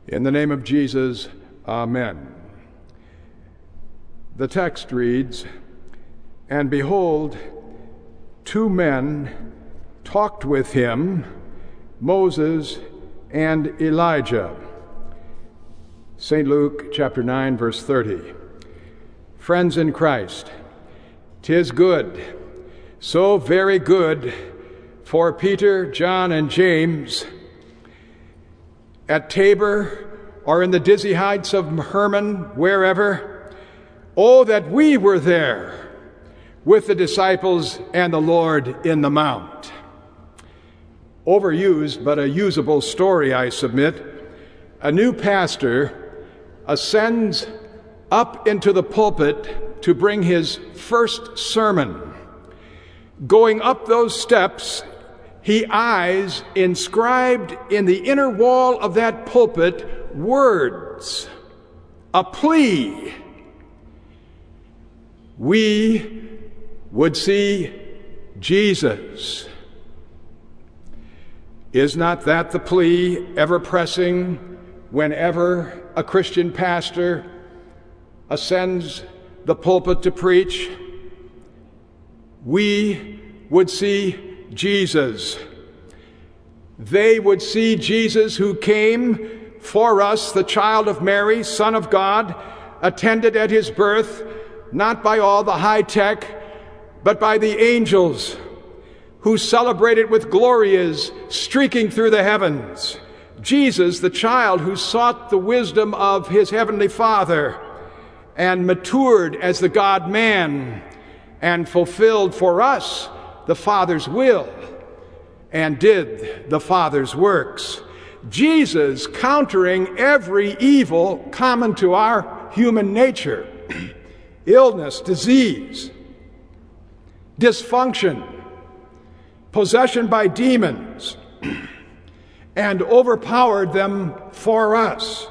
In the name of Jesus, amen. The text reads, "And behold, two men talked with him, Moses and Elijah." St. Luke chapter 9, verse 30. Friends in Christ, 'tis good, so very good for Peter, John, and James at Tabor or in the dizzy heights of Hermon, wherever, oh, that we were there with the disciples and the Lord in the mount. Overused, but a usable story, I submit. A new pastor ascends up into the pulpit to bring his first sermon. Going up those steps, he eyes inscribed in the inner wall of that pulpit words, a plea. We would see Jesus. Is not that the plea ever pressing whenever a Christian pastor ascends the pulpit to preach? We would see Jesus. They would see Jesus who came for us, the child of Mary, Son of God, attended at his birth, not by all the high tech, but by the angels, who celebrated with glories streaking through the heavens. Jesus, the child who sought the wisdom of his heavenly Father and matured as the God-man and fulfilled for us the Father's will and did the Father's works. Jesus countering every evil common to our human nature, illness, disease, dysfunction, possession by demons, and overpowered them for us.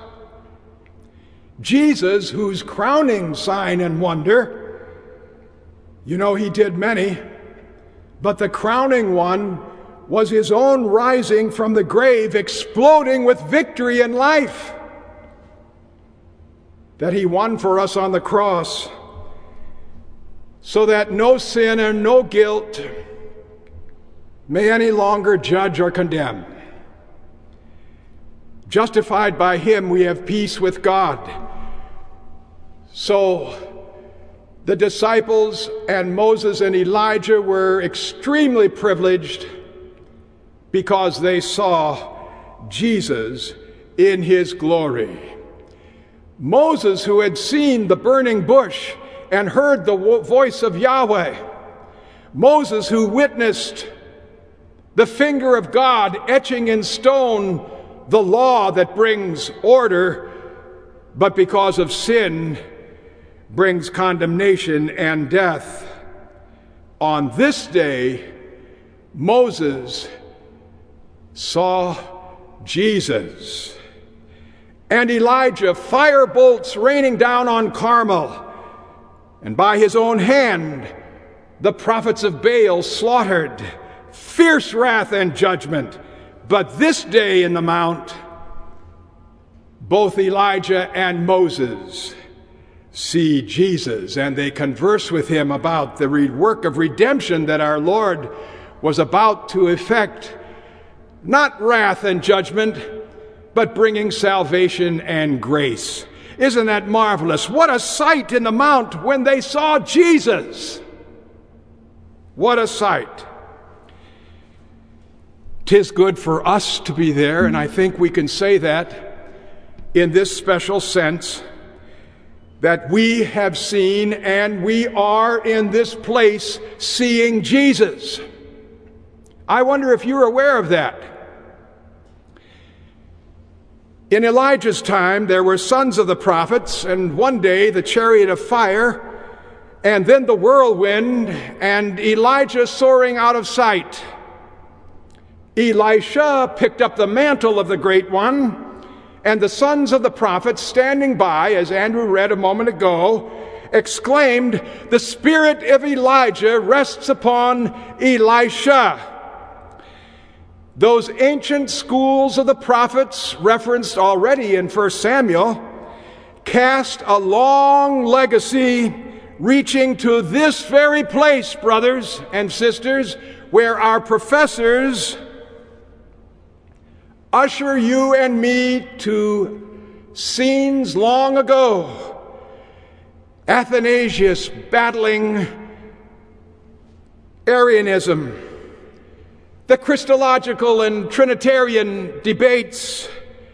Jesus, whose crowning sign and wonder, he did many, but the crowning one was his own rising from the grave, exploding with victory and life that he won for us on the cross, so that no sin and no guilt may any longer judge or condemn. Justified by him, we have peace with God. So the disciples and Moses and Elijah were extremely privileged because they saw Jesus in his glory. Moses, who had seen the burning bush and heard the voice of Yahweh. Moses, who witnessed the finger of God etching in stone the law that brings order, but because of sin brings condemnation and death. On this day, Moses saw Jesus, and Elijah, fire bolts raining down on Carmel, and by his own hand the prophets of Baal slaughtered, fierce wrath and judgment. But this day in the mount, both Elijah and Moses see Jesus, and they converse with him about the work of redemption that our Lord was about to effect. Not wrath and judgment, but bringing salvation and grace. Isn't that marvelous? What a sight in the mount when they saw Jesus. What a sight. 'Tis good for us to be there, and I think we can say that in this special sense, that we have seen and we are in this place seeing Jesus. I wonder if you're aware of that. In Elijah's time, there were sons of the prophets, and one day the chariot of fire, and then the whirlwind, and Elijah soaring out of sight. Elisha picked up the mantle of the Great One, and the sons of the prophets standing by, as Andrew read a moment ago, exclaimed, "The spirit of Elijah rests upon Elisha." Those ancient schools of the prophets, referenced already in 1 Samuel, cast a long legacy reaching to this very place, brothers and sisters, where our professors usher you and me to scenes long ago. Athanasius battling Arianism, the Christological and Trinitarian debates,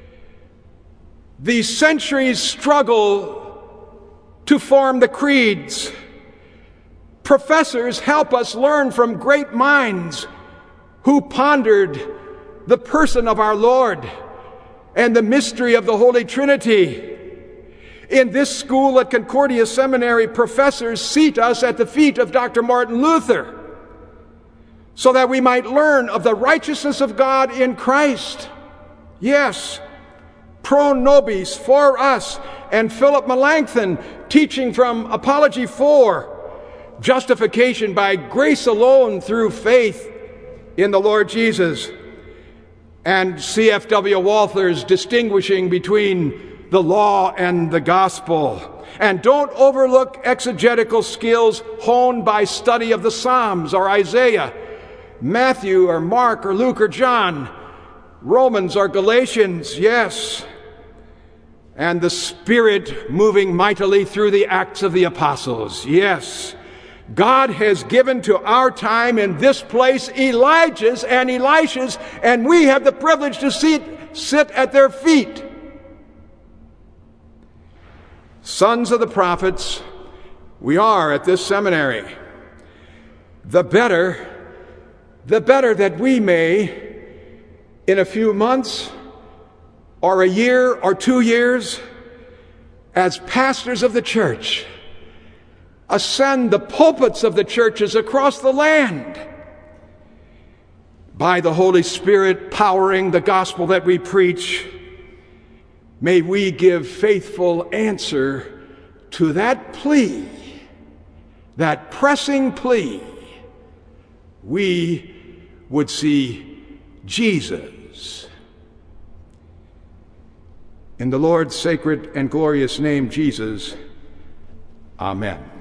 the centuries' struggle to form the creeds. Professors help us learn from great minds who pondered the person of our Lord and the mystery of the Holy Trinity. In this school at Concordia Seminary, professors seat us at the feet of Dr. Martin Luther so that we might learn of the righteousness of God in Christ. Yes, pro nobis, for us, and Philip Melanchthon teaching from Apology 4, justification by grace alone through faith in the Lord Jesus, and C.F.W. Walther's distinguishing between the law and the gospel. And don't overlook exegetical skills honed by study of the Psalms or Isaiah, Matthew or Mark or Luke or John, Romans or Galatians, yes, and the Spirit moving mightily through the Acts of the Apostles, yes. God has given to our time in this place Elijahs and Elishas, and we have the privilege to sit at their feet. Sons of the prophets, we are at this seminary. The better that we may, in a few months or a year or 2 years, as pastors of the church, ascend the pulpits of the churches across the land by the Holy Spirit powering the gospel that we preach. May we give faithful answer to that plea, that pressing plea. We would see Jesus. In the Lord's sacred and glorious name, Jesus, amen.